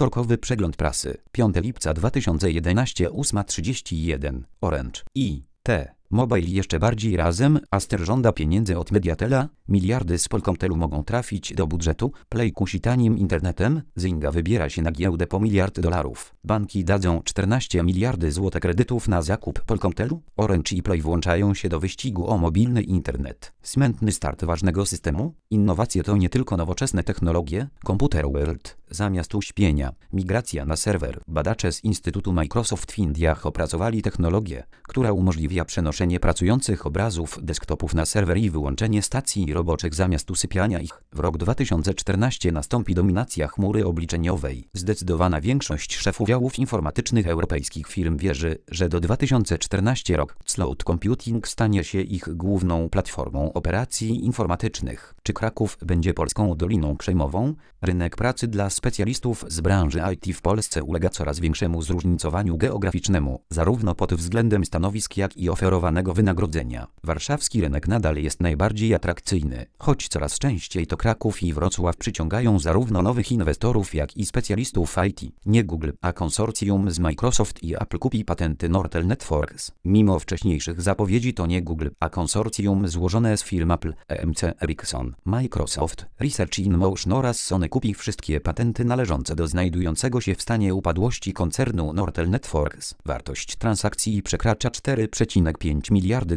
Wtorkowy przegląd prasy. 5 lipca 2011, 8:31. Orange. I.T. Mobile jeszcze bardziej razem. Aster żąda pieniędzy od Mediatela. Miliardy z Polkomtelu mogą trafić do budżetu. Play kusi tanim internetem. Zynga wybiera się na giełdę po $1 miliard. Banki dadzą 14 miliardy złotych kredytów na zakup Polkomtelu. Orange i Play włączają się do wyścigu o mobilny internet. Smętny start ważnego systemu. Innowacje to nie tylko nowoczesne technologie. Computer World. Zamiast uśpienia. Migracja na serwer. Badacze z Instytutu Microsoft w Indiach opracowali technologię, która umożliwia przenoszenie pracujących obrazów desktopów na serwer i wyłączenie stacji roboczych zamiast usypiania ich. W rok 2014 nastąpi dominacja chmury obliczeniowej. Zdecydowana większość szefów działów informatycznych europejskich firm wierzy, że do 2014 rok cloud computing stanie się ich główną platformą operacji informatycznych. Czy Kraków będzie polską Doliną Krzemową? Rynek pracy dla specjalistów z branży IT w Polsce ulega coraz większemu zróżnicowaniu geograficznemu, zarówno pod względem stanowisk, jak i oferowanego wynagrodzenia. Warszawski rynek nadal jest najbardziej atrakcyjny, choć coraz częściej to Kraków i Wrocław przyciągają zarówno nowych inwestorów, jak i specjalistów IT. Nie Google, a konsorcjum z Microsoft i Apple kupi patenty Nortel Networks. Mimo wcześniejszych zapowiedzi to nie Google, a konsorcjum złożone z firm Apple, EMC, Ericsson, Microsoft, Research in Motion oraz Sony kupi wszystkie patenty należące do znajdującego się w stanie upadłości koncernu Nortel Networks. Wartość transakcji przekracza $4,5 miliardy.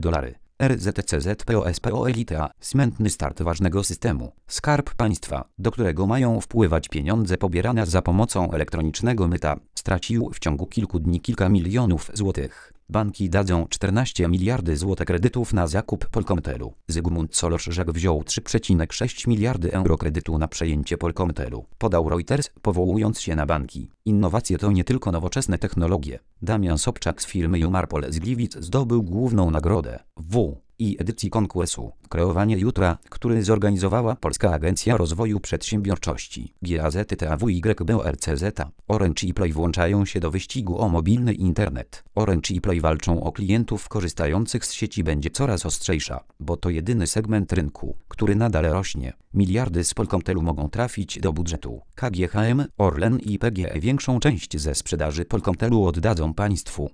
RZCZ-POSPO Elita. Smętny start ważnego systemu. Skarb Państwa, do którego mają wpływać pieniądze pobierane za pomocą elektronicznego myta, stracił w ciągu kilku dni kilka milionów złotych. Banki dadzą 14 miliardy złotych kredytów na zakup Polkomtelu. Zygmunt Solorz-Żak wziął 3,6 miliardy euro kredytu na przejęcie Polkomtelu. Podał Reuters, powołując się na banki. Innowacje to nie tylko nowoczesne technologie. Damian Sobczak z firmy Umarpol z Gliwic zdobył główną nagrodę i edycji konkursu Kreowanie Jutra, który zorganizowała Polska Agencja Rozwoju Przedsiębiorczości. GAZTAWYBORCZ. Orange i Play włączają się do wyścigu o mobilny internet. Orange i Play walczą o klientów korzystających z sieci będzie coraz ostrzejsza, bo to jedyny segment rynku, który nadal rośnie. Miliardy z Polkomtelu mogą trafić do budżetu. KGHM, Orlen i PGE większą część ze sprzedaży Polkomtelu oddadzą państwu.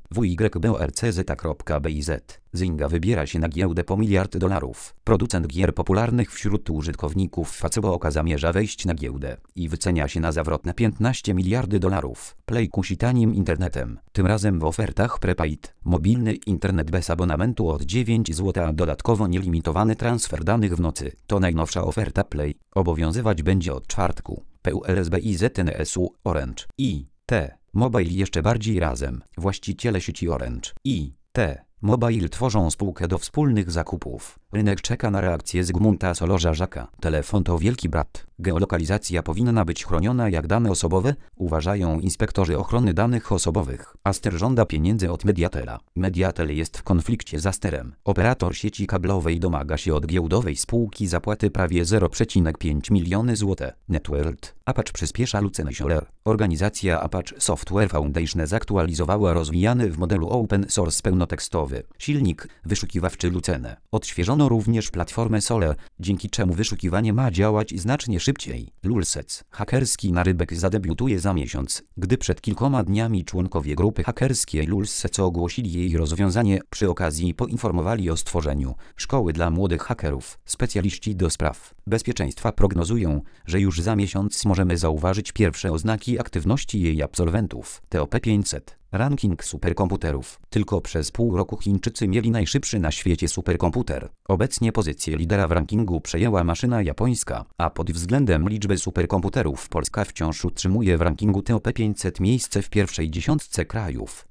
WYBORCZ.biz. Zynga wybiera się na giełdę po $1 miliard. Producent gier popularnych wśród użytkowników Facebook zamierza wejść na giełdę i wycenia się na zawrotne $15 miliardy. Play kusi tanim internetem. Tym razem w ofertach prepaid. Mobilny internet bez abonamentu od 9 zł, a dodatkowo nielimitowany transfer danych w nocy. To najnowsza oferta Play. Obowiązywać będzie od czwartku. PULSBIZNSU Orange. I.T. Mobile jeszcze bardziej razem. Właściciele sieci Orange. I.T. Mobile tworzą spółkę do wspólnych zakupów. Rynek czeka na reakcję Zygmunta Solorza-Żaka. Telefon to wielki brat. Geolokalizacja powinna być chroniona jak dane osobowe, uważają inspektorzy ochrony danych osobowych. Aster żąda pieniędzy od Mediatela. Mediatel jest w konflikcie z Asterem. Operator sieci kablowej domaga się od giełdowej spółki zapłaty prawie $0,5 miliony. NetWorld. Apache przyspiesza Lucene Solar. Organizacja Apache Software Foundation zaktualizowała rozwijany w modelu open source pełnotekstowy silnik wyszukiwawczy Lucene. Odświeżono również platformę Solar, dzięki czemu wyszukiwanie ma działać znacznie szybciej. Lulsec. Hakerski narybek zadebiutuje za miesiąc. Gdy przed kilkoma dniami członkowie grupy hakerskiej Lulsec ogłosili jej rozwiązanie, przy okazji poinformowali o stworzeniu szkoły dla młodych hakerów. Specjaliści do spraw bezpieczeństwa prognozują, że już za miesiąc możemy zauważyć pierwsze oznaki aktywności jej absolwentów. TOP 500. Ranking superkomputerów. Tylko przez pół roku Chińczycy mieli najszybszy na świecie superkomputer. Obecnie pozycję lidera w rankingu przejęła maszyna japońska, a pod względem liczby superkomputerów Polska wciąż utrzymuje w rankingu TOP 500 miejsce w pierwszej dziesiątce krajów.